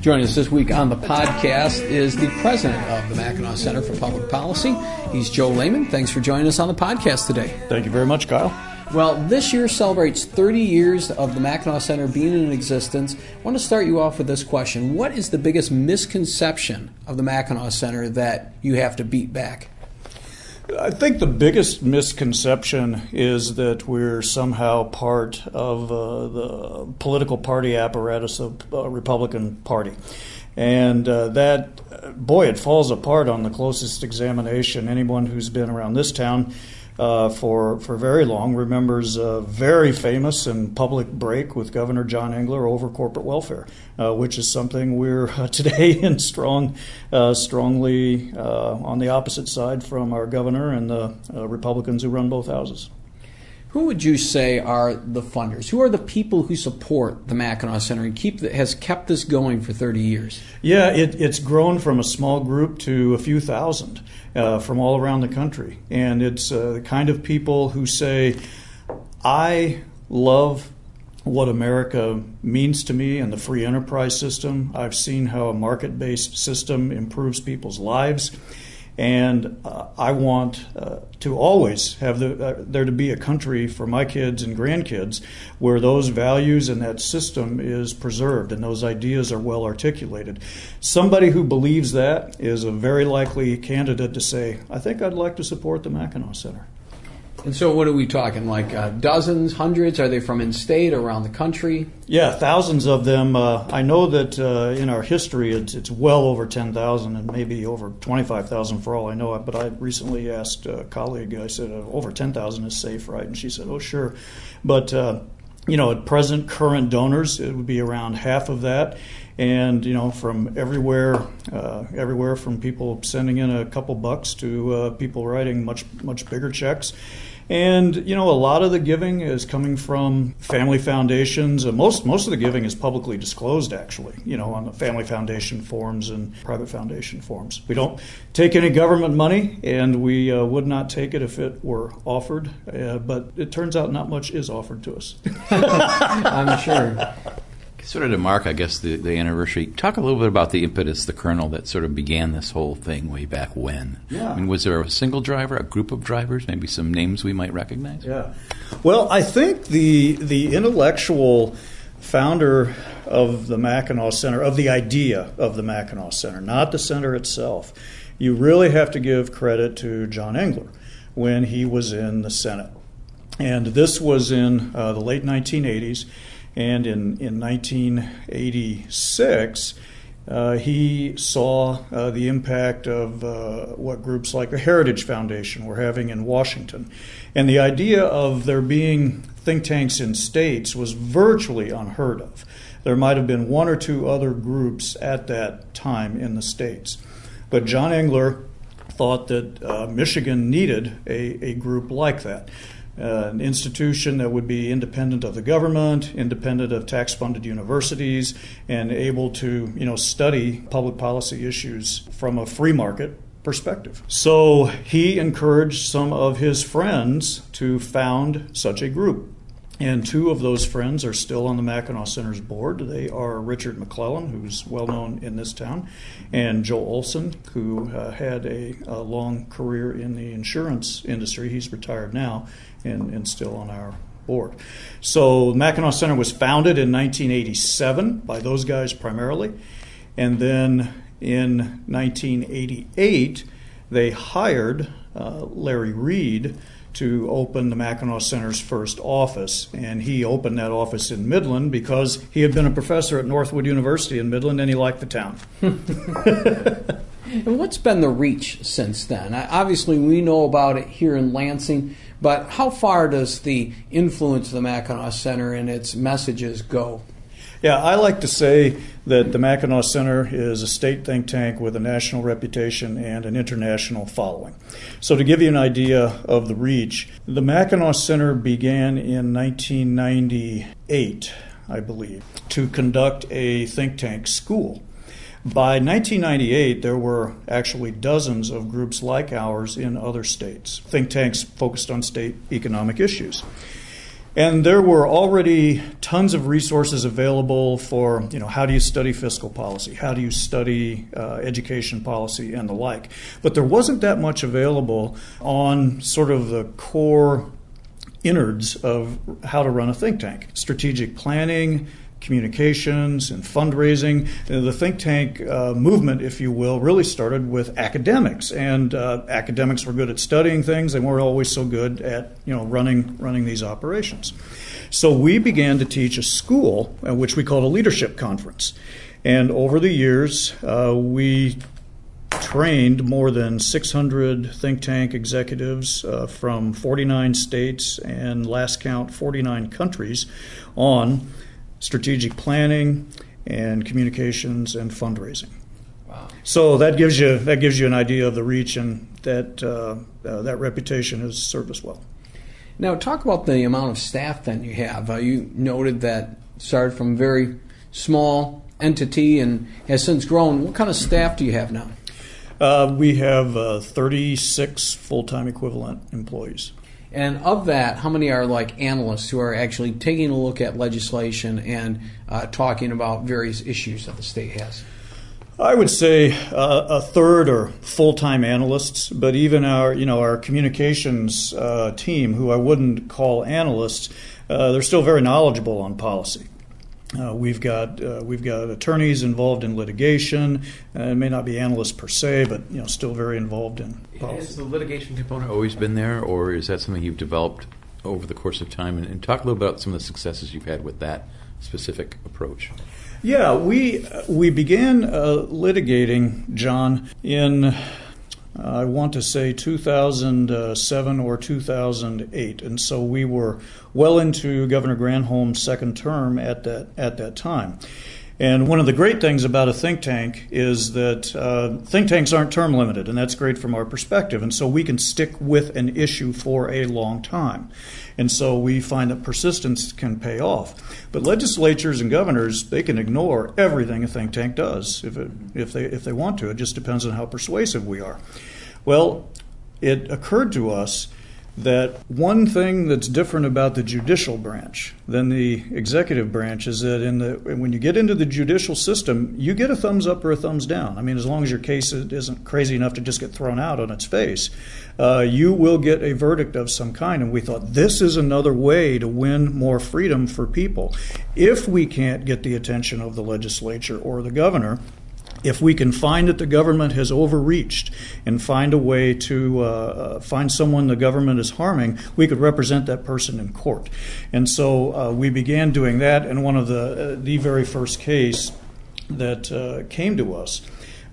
Joining us this week on the podcast is the president of the Mackinac Center for Public Policy. He's Joe Lehman. Thanks for joining us on the podcast today. Thank you very much, Kyle. Well, this year celebrates 30 years of the Mackinac Center being in existence. I want to start you off with this question. What is the biggest misconception of the Mackinac Center that you have to beat back? I think the biggest misconception is that we're somehow part of the political party apparatus of the Republican Party. And it falls apart on the closest examination. Anyone who's been around this town for very long remembers a very famous and public break with Governor John Engler over corporate welfare, which is something we're today in strongly on the opposite side from our governor and the Republicans who run both houses. Who would you say are the funders? Who are the people who support the Mackinac Center and has kept this going for 30 years? Yeah, it's grown from a small group to a few thousand from all around the country. And it's the kind of people who say, I love what America means to me and the free enterprise system. I've seen how a market-based system improves people's lives. And I want to always have there to be a country for my kids and grandkids where those values and that system is preserved and those ideas are well articulated. Somebody who believes that is a very likely candidate to say, I think I'd like to support the Mackinac Center. And so what are we talking, like dozens, hundreds? Are they from in-state, around the country? Yeah, thousands of them. I know that in our history it's well over 10,000 and maybe over 25,000 for all I know. But I recently asked a colleague, I said, over 10,000 is safe, right? And she said, oh, sure. But, at present, current donors, it would be around half of that. And, from everywhere from people sending in a couple bucks to people writing much bigger checks. And, a lot of the giving is coming from family foundations. Most of the giving is publicly disclosed, actually, on the family foundation forms and private foundation forms. We don't take any government money, and we would not take it if it were offered. But it turns out not much is offered to us. I'm sure. Sort of to mark, I guess, the anniversary, talk a little bit about the impetus, the kernel that sort of began this whole thing way back when. Yeah. I mean, was there a single driver, a group of drivers, maybe some names we might recognize? Yeah. Well, I think the intellectual founder of the Mackinac Center, of the idea of the Mackinac Center, not the center itself, you really have to give credit to John Engler when he was in the Senate. And this was in the late 1980s. And in 1986, he saw the impact of what groups like the Heritage Foundation were having in Washington. And the idea of there being think tanks in states was virtually unheard of. There might have been one or two other groups at that time in the states. But John Engler thought that Michigan needed a group like that. An institution that would be independent of the government, independent of tax-funded universities, and able to, study public policy issues from a free market perspective. So he encouraged some of his friends to found such a group. And two of those friends are still on the Mackinac Center's board. They are Richard McClellan, who's well known in this town, and Joe Olson, who had a long career in the insurance industry. He's retired now and still on our board. So Mackinac Center was founded in 1987 by those guys primarily. And then in 1988, they hired Larry Reed to open the Mackinac Center's first office. And he opened that office in Midland because he had been a professor at Northwood University in Midland and he liked the town. And what's been the reach since then? Obviously, we know about it here in Lansing, but how far does the influence of the Mackinac Center and its messages go? Yeah, I like to say that the Mackinac Center is a state think tank with a national reputation and an international following. So to give you an idea of the reach, the Mackinac Center began in 1998, I believe, to conduct a think tank school. By 1998, there were actually dozens of groups like ours in other states, think tanks focused on state economic issues. And there were already tons of resources available for, how do you study fiscal policy? How do you study education policy and the like? But there wasn't that much available on sort of the core innards of how to run a think tank. Strategic planning, communications, and fundraising. The think tank movement, if you will, really started with academics, and academics were good at studying things. They weren't always so good at running these operations. So we began to teach a school, which we called a leadership conference, and over the years we trained more than 600 think tank executives from 49 states and last count 49 countries on strategic planning and communications and fundraising. Wow! So that gives you an idea of the reach, and that reputation has served us well. Now, talk about the amount of staff that you have. You noted that started from a very small entity and has since grown. What kind of staff do you have now? We have 36 full-time equivalent employees. And of that, how many are like analysts who are actually taking a look at legislation and talking about various issues that the state has? I would say a third are full-time analysts, but even our communications team, who I wouldn't call analysts, they're still very knowledgeable on policy. We've got attorneys involved in litigation. It may not be analysts per se, but still very involved in policy. Has the litigation component always been there, or is that something you've developed over the course of time? And talk a little about some of the successes you've had with that specific approach. Yeah, we began litigating, John, in I want to say 2007 or 2008, and so we were well into Governor Granholm's second term at that time. And one of the great things about a think tank is that think tanks aren't term limited, and that's great from our perspective. And so we can stick with an issue for a long time. And so we find that persistence can pay off. But legislatures and governors, they can ignore everything a think tank does if they want to. It just depends on how persuasive we are. Well, it occurred to us that one thing that's different about the judicial branch than the executive branch is that when you get into the judicial system, you get a thumbs up or a thumbs down. I mean, as long as your case isn't crazy enough to just get thrown out on its face, you will get a verdict of some kind. And we thought this is another way to win more freedom for people. If we can't get the attention of the legislature or the governor, if we can find that the government has overreached and find a way to find someone the government is harming, we could represent that person in court. And so we began doing that, and one of the very first case that came to us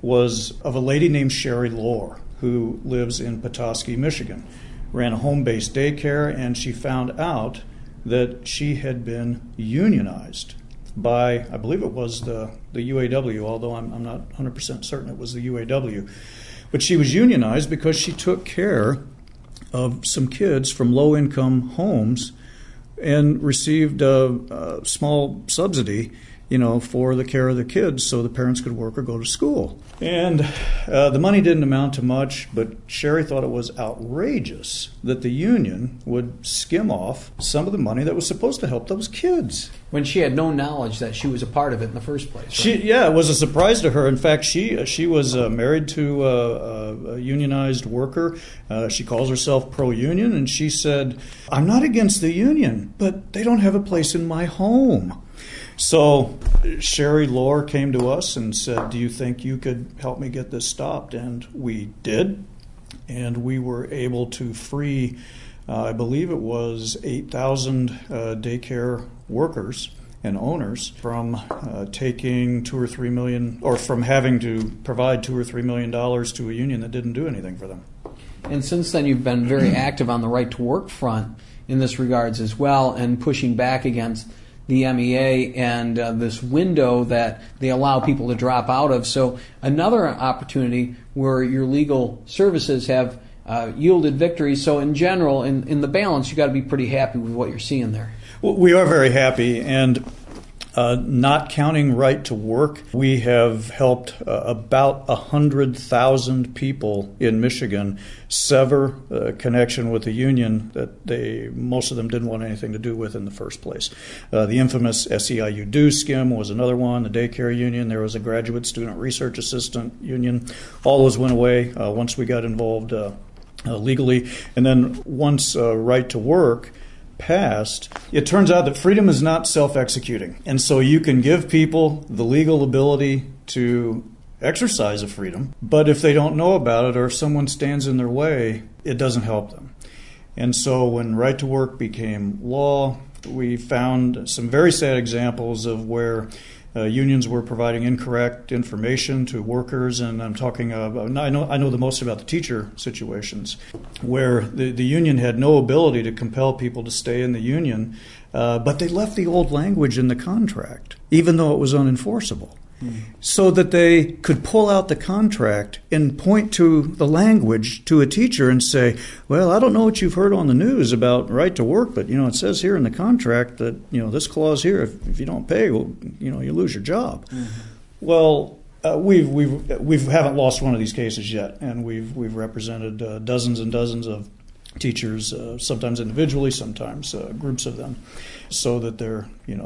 was of a lady named Sherry Lohr, who lives in Petoskey, Michigan, ran a home-based daycare, and she found out that she had been unionized by, I believe it was the UAW, although I'm not 100% certain it was the UAW. But she was unionized because she took care of some kids from low-income homes and received a small subsidy, for the care of the kids so the parents could work or go to school. And the money didn't amount to much, but Sherry thought it was outrageous that the union would skim off some of the money that was supposed to help those kids. When she had no knowledge that she was a part of it in the first place. Right? It was a surprise to her. In fact, she was married to a unionized worker. She calls herself pro-union, and she said, "I'm not against the union, but they don't have a place in my home." So Sherry Lohr came to us and said, "Do you think you could help me get this stopped?" And we did, and we were able to free, I believe it was 8,000 daycare workers and owners from taking $2 or $3 million, or from having to provide $2 or $3 million to a union that didn't do anything for them. And since then, you've been very active on the right to work front in this regards as well, and pushing back against the MEA and this window that they allow people to drop out of. So another opportunity where your legal services have yielded victory. So in general, in the balance, you got to be pretty happy with what you're seeing there. Well, we are very happy, and Not counting right to work, we have helped about 100,000 people in Michigan sever a connection with the union that most of them didn't want anything to do with in the first place. The infamous SEIU dues skim was another one, the daycare union. There was a graduate student research assistant union. All those went away once we got involved legally. And then once right to work passed, it turns out that freedom is not self-executing. And so you can give people the legal ability to exercise a freedom, but if they don't know about it or if someone stands in their way, it doesn't help them. And so when right to work became law, we found some very sad examples of where unions were providing incorrect information to workers, and I'm talking about, I know the most about the teacher situations, where the union had no ability to compel people to stay in the union, but they left the old language in the contract, even though it was unenforceable, so that they could pull out the contract and point to the language to a teacher and say, well, I don't know what you've heard on the news about right to work, but it says here in the contract that this clause here, if you don't pay, well, you lose your job. Well, we haven't lost one of these cases yet, and we've represented dozens and dozens of teachers, sometimes individually, sometimes groups of them, so that their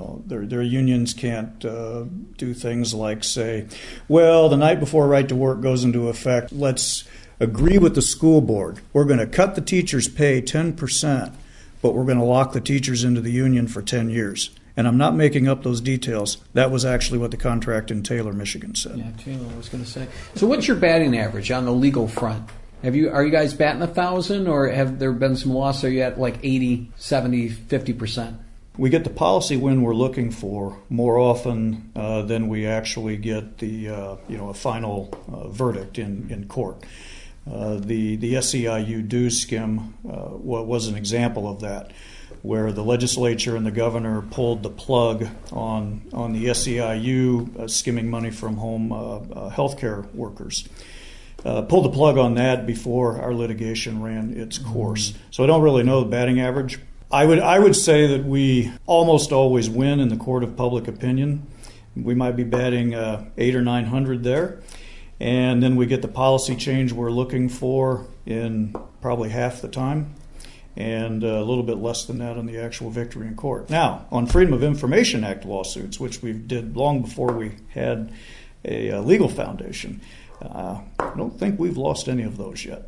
unions can't do things like say, well, the night before right to work goes into effect, let's agree with the school board. We're going to cut the teachers' pay 10%, but we're going to lock the teachers into the union for 10 years. And I'm not making up those details. That was actually what the contract in Taylor, Michigan said. Yeah, Taylor, I was going to say. So what's your batting average on the legal front? Are you guys batting 1,000, or have there been some losses? Are you at like 80, 70, 50%? We get the policy win we're looking for more often than we actually get the a final verdict in court. The SEIU dues skim was an example of that, where the legislature and the governor pulled the plug on the SEIU skimming money from home health care workers. Pulled the plug on that before our litigation ran its course. So I don't really know the batting average. I would say that we almost always win in the court of public opinion. We might be batting 800 or 900 there. And then we get the policy change we're looking for in probably half the time, and a little bit less than that on the actual victory in court. Now, on Freedom of Information Act lawsuits, which we did long before we had a legal foundation, I don't think we've lost any of those yet.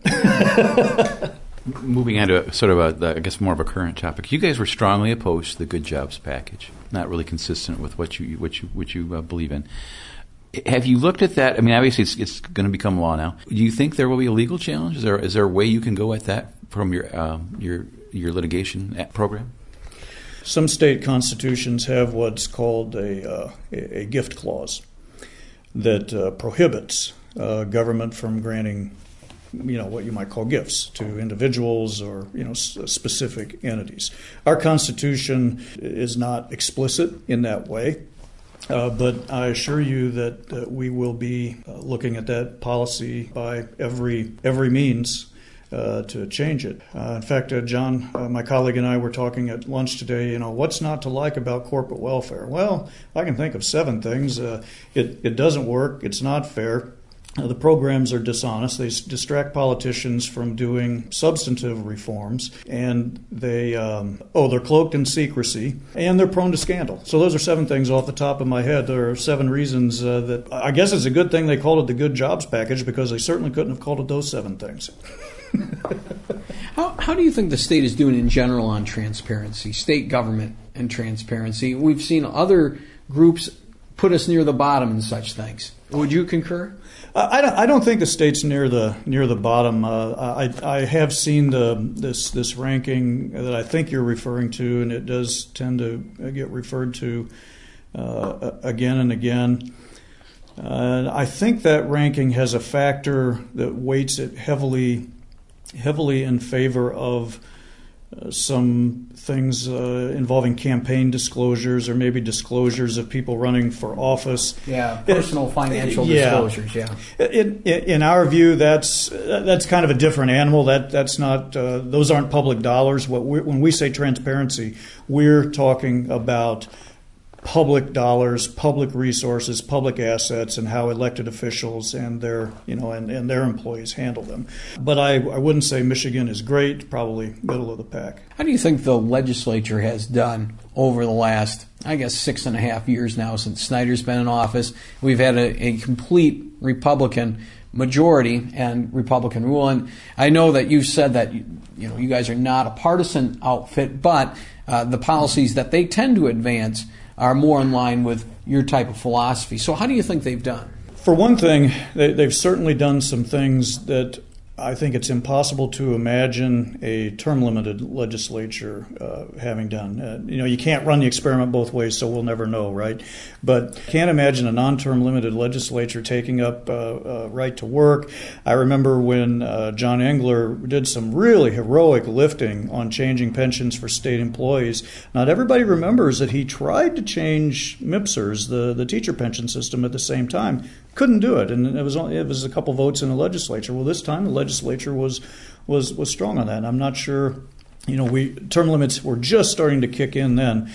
Moving on to sort of I guess more of a current topic, you guys were strongly opposed to the Good Jobs package, not really consistent with what you believe in. Have you looked at that? I mean, obviously it's going to become law now. Do you think there will be a legal challenge? Is there a way you can go at that from your litigation program? Some state constitutions have what's called a gift clause that prohibits government from granting, what you might call gifts to individuals or, specific entities. Our Constitution is not explicit in that way, but I assure you that we will be looking at that policy by every means to change it. In fact, John, my colleague, and I were talking at lunch today, what's not to like about corporate welfare? Well, I can think of 7 things. It doesn't work. It's not fair. The programs are dishonest. They distract politicians from doing substantive reforms, and they're cloaked in secrecy, and they're prone to scandal. So those are 7 things off the top of my head. There are 7 reasons that I guess it's a good thing they called it the Good Jobs package, because they certainly couldn't have called it those 7 things. How do you think the state is doing in general on transparency, state government and transparency? We've seen other groups put us near the bottom in such things. Would you concur? I don't think the state's near the bottom. I have seen this ranking that I think you're referring to, and it does tend to get referred to again and again. I think that ranking has a factor that weights it heavily in favor of some things involving campaign disclosures, or maybe disclosures of people running for office. Yeah, personal financial disclosures. Yeah. In our view, that's kind of a different animal. That's not those aren't public dollars. When we say transparency, we're talking about public dollars, public resources, public assets, and how elected officials and their and their employees handle them. But I wouldn't say Michigan is great, probably middle of the pack. How do you think the legislature has done over the last, I guess, 6.5 years now since Snyder's been in office? We've had a complete Republican majority and Republican rule. And I know that you've said that you guys are not a partisan outfit, but the policies that they tend to advance are more in line with your type of philosophy. So how do you think they've done? For one thing, they've certainly done some things that I think it's impossible to imagine a term-limited legislature having done. You can't run the experiment both ways, so we'll never know, right? But can't imagine a non-term limited legislature taking up right to work. I remember when John Engler did some really heroic lifting on changing pensions for state employees. Not everybody remembers that he tried to change MIPSers, the teacher pension system, at the same time. Couldn't do it, and it was a couple votes in the legislature. Well, this time the legislature was strong on that. And I'm not sure, term limits were just starting to kick in then,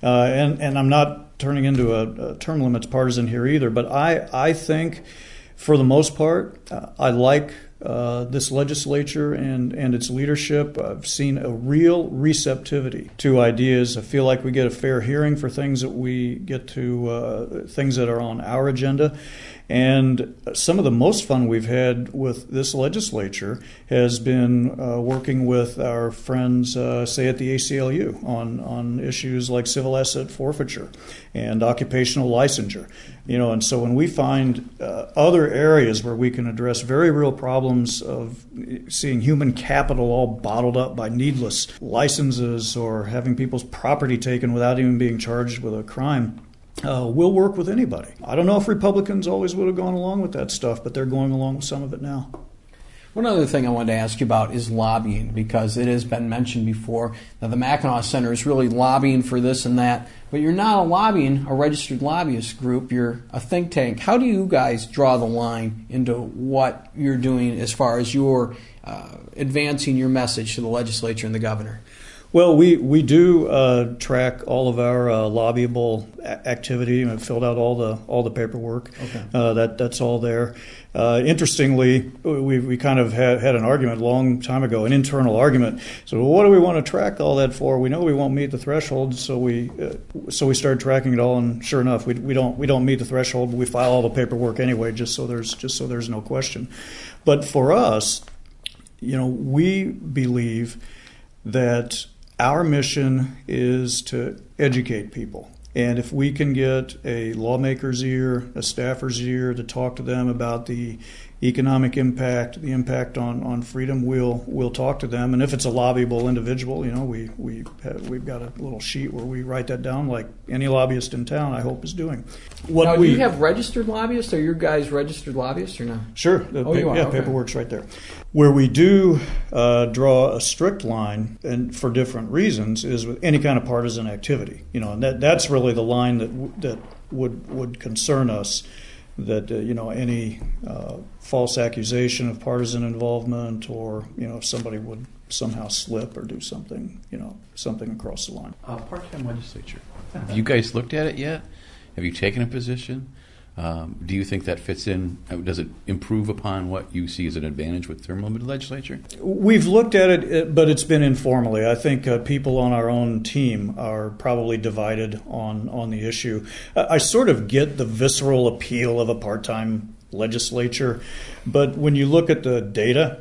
and I'm not turning into a term limits partisan here either. But I think, for the most part, I like this legislature and its leadership. I've seen a real receptivity to ideas. I feel like we get a fair hearing for things that we get to, things that are on our agenda. And some of the most fun we've had with this legislature has been working with our friends, say, at the ACLU on issues like civil asset forfeiture and occupational licensure. And so when we find other areas where we can address very real problems of seeing human capital all bottled up by needless licenses or having people's property taken without even being charged with a crime, we'll work with anybody. I don't know if Republicans always would have gone along with that stuff, but they're going along with some of it now. One other thing I wanted to ask you about is lobbying, because it has been mentioned before that the Mackinac Center is really lobbying for this and that, but you're not a registered lobbyist group. You're a think tank. How do you guys draw the line into what you're doing as far as your advancing your message to the legislature and the governor? Well, we do track all of our lobbyable activity. I've filled out all the paperwork. Okay. That's all there. Interestingly, we kind of had an argument a long time ago, an internal argument. So what do we want to track all that for? We know we won't meet the threshold, so we started tracking it all. And sure enough, we don't meet the threshold, but we file all the paperwork anyway, just so there's no question. But for us, we believe that our mission is to educate people. And if we can get a lawmaker's ear, a staffer's ear to talk to them about the economic impact, the impact on freedom, we'll talk to them. And if it's a lobbyable individual, we've got a little sheet where we write that down, like any lobbyist in town, I hope, is doing. Do you have registered lobbyists? Are your guys registered lobbyists or no? Sure. You are? Okay. Paperwork's right there. Where we do draw a strict line, and for different reasons, is with any kind of partisan activity. And that's really the line that would concern us. That any false accusation of partisan involvement, or if somebody would somehow slip or do something across the line. Part-time legislature. Have you guys looked at it yet? Have you taken a position? Do you think that fits in? Does it improve upon what you see as an advantage with term-limited legislature? We've looked at it, but it's been informally. I think people on our own team are probably divided on the issue. I sort of get the visceral appeal of a part-time legislature, but when you look at the data,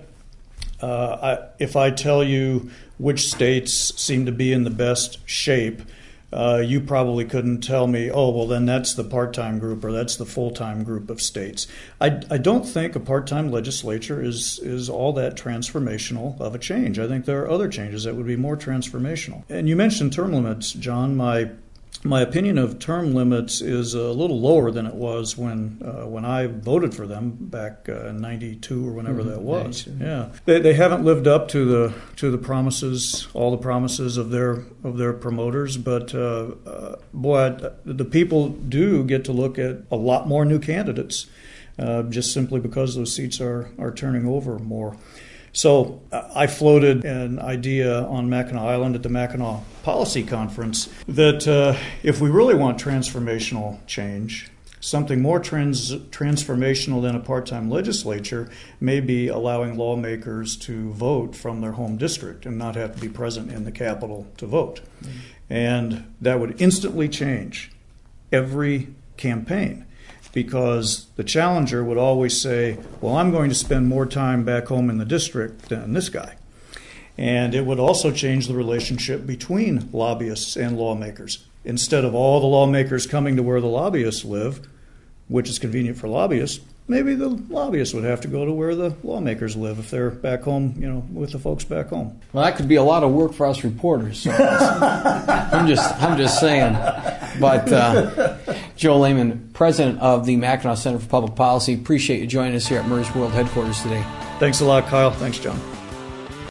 if I tell you which states seem to be in the best shape, you probably couldn't tell me, oh, well, then that's the part-time group or that's the full-time group of states. I don't think a part-time legislature is all that transformational of a change. I think there are other changes that would be more transformational. And you mentioned term limits, John. My opinion of term limits is a little lower than it was when I voted for them back in '92 or whenever that was. 92. Yeah, they haven't lived up to the promises, all the promises of their promoters. But boy, the people do get to look at a lot more new candidates, just simply because those seats are turning over more. So I floated an idea on Mackinac Island at the Mackinac Policy Conference that if we really want transformational change, something more transformational than a part-time legislature may be allowing lawmakers to vote from their home district and not have to be present in the Capitol to vote. Mm-hmm. And that would instantly change every campaign, because the challenger would always say, well, I'm going to spend more time back home in the district than this guy. And it would also change the relationship between lobbyists and lawmakers. Instead of all the lawmakers coming to where the lobbyists live, which is convenient for lobbyists, maybe the lobbyists would have to go to where the lawmakers live if they're back home, with the folks back home. Well, that could be a lot of work for us reporters. So I'm just saying. But Joe Lehman, president of the Mackinac Center for Public Policy, appreciate you joining us here at Murray's World Headquarters today. Thanks a lot, Kyle. Thanks, John.